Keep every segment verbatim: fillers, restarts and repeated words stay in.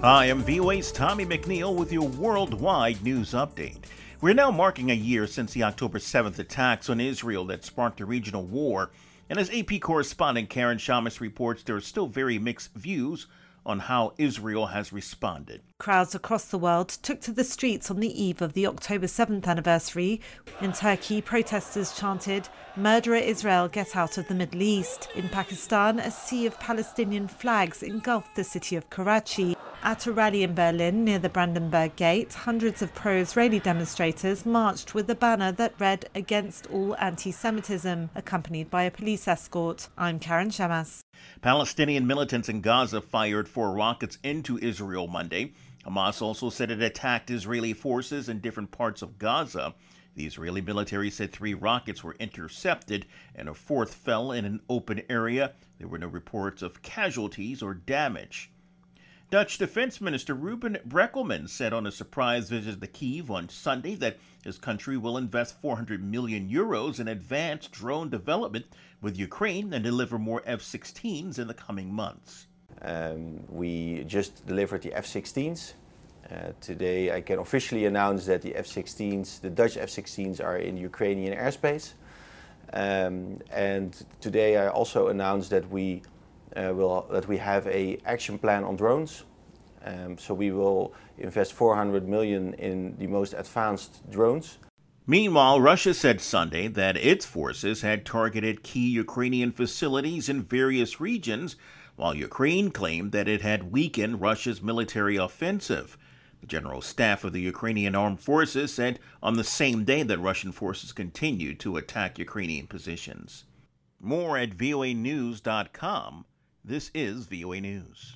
Hi, I'm V O A's Tommy McNeil with your worldwide news update. We're now marking a year since the October seventh attacks on Israel that sparked a regional war. And as A P correspondent Karen Shamas reports, there are still very mixed views on how Israel has responded. Crowds across the world took to the streets on the eve of the October seventh anniversary. In Turkey, protesters chanted, "Murderer Israel, get out of the Middle East." In Pakistan, a sea of Palestinian flags engulfed the city of Karachi. At a rally in Berlin near the Brandenburg Gate, hundreds of pro-Israeli demonstrators marched with a banner that read "Against all anti-Semitism," accompanied by a police escort. I'm Karen Shamas. Palestinian militants in Gaza fired four rockets into Israel Monday. Hamas also said it attacked Israeli forces in different parts of Gaza. The Israeli military said three rockets were intercepted and a fourth fell in an open area. There were no reports of casualties or damage. Dutch Defense Minister Ruben Brekelmans said on a surprise visit to Kyiv on Sunday that his country will invest four hundred million euros in advanced drone development with Ukraine and deliver more F sixteens in the coming months. Um, we just delivered the F sixteens. Uh, today I can officially announce that the F sixteens, the Dutch F sixteens, are in Ukrainian airspace. Um, and today I also announced that we Uh, will, that we have a action plan on drones. Um, so we will invest four hundred million in the most advanced drones. Meanwhile, Russia said Sunday that its forces had targeted key Ukrainian facilities in various regions, while Ukraine claimed that it had weakened Russia's military offensive. The General Staff of the Ukrainian Armed Forces said on the same day that Russian forces continued to attack Ukrainian positions. More at V O A news dot com. This is V O A News.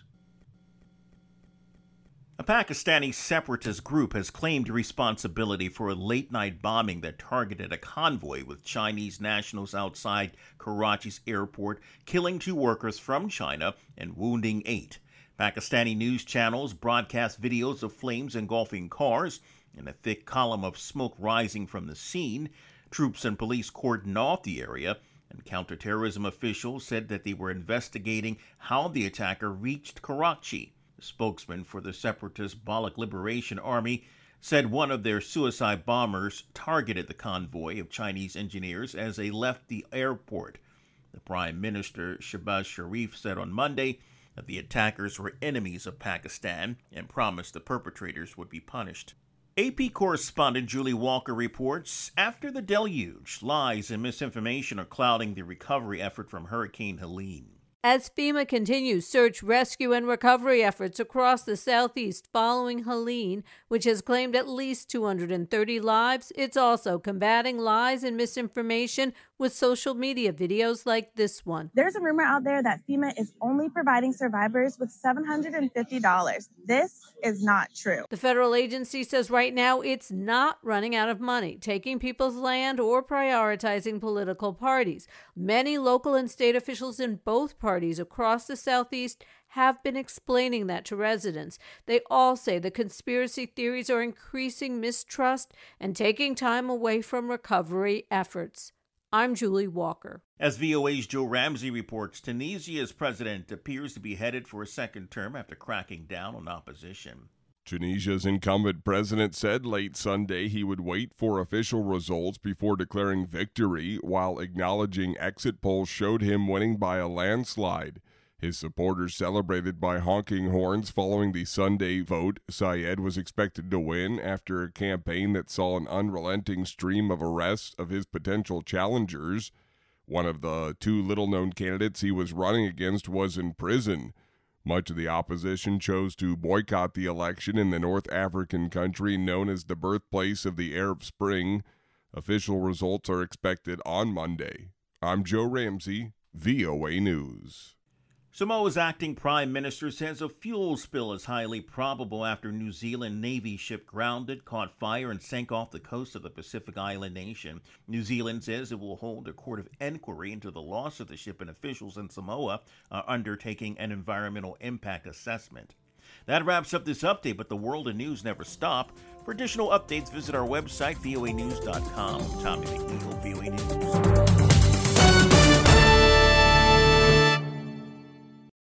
A Pakistani separatist group has claimed responsibility for a late-night bombing that targeted a convoy with Chinese nationals outside Karachi's airport, killing two workers from China and wounding eight. Pakistani news channels broadcast videos of flames engulfing cars and a thick column of smoke rising from the scene. Troops and police cordoned off the area, and counterterrorism officials said that they were investigating how the attacker reached Karachi. The spokesman for the separatist Baloch Liberation Army said one of their suicide bombers targeted the convoy of Chinese engineers as they left the airport. The Prime Minister Shehbaz Sharif said on Monday that the attackers were enemies of Pakistan and promised the perpetrators would be punished. A P correspondent Julie Walker reports, after the deluge, lies and misinformation are clouding the recovery effort from Hurricane Helene. As FEMA continues search, rescue, and recovery efforts across the southeast following Helene, which has claimed at least two hundred thirty lives, it's also combating lies and misinformation with social media videos like this one. There's a rumor out there that FEMA is only providing survivors with seven hundred fifty dollars. This is not true. The federal agency says right now it's not running out of money, taking people's land, or prioritizing political parties. Many local and state officials in both parties across the southeast have been explaining that to residents. They all say the conspiracy theories are increasing mistrust and taking time away from recovery efforts. I'm Julie Walker. As V O A's Joe Ramsey reports, Tunisia's president appears to be headed for a second term after cracking down on opposition. Tunisia's incumbent president said late Sunday he would wait for official results before declaring victory, while acknowledging exit polls showed him winning by a landslide. His supporters celebrated by honking horns following the Sunday vote. Sayed was expected to win after a campaign that saw an unrelenting stream of arrests of his potential challengers. One of the two little-known candidates he was running against was in prison. Much of the opposition chose to boycott the election in the North African country known as the birthplace of the Arab Spring. Official results are expected on Monday. I'm Joe Ramsey, V O A News. Samoa's acting prime minister says a fuel spill is highly probable after New Zealand Navy ship grounded, caught fire, and sank off the coast of the Pacific island nation. New Zealand says it will hold a court of inquiry into the loss of the ship, and officials in Samoa are undertaking an environmental impact assessment. That wraps up this update, but the world of news never stop. For additional updates, visit our website, V O A news dot com. Tommy McNeil, V O A News.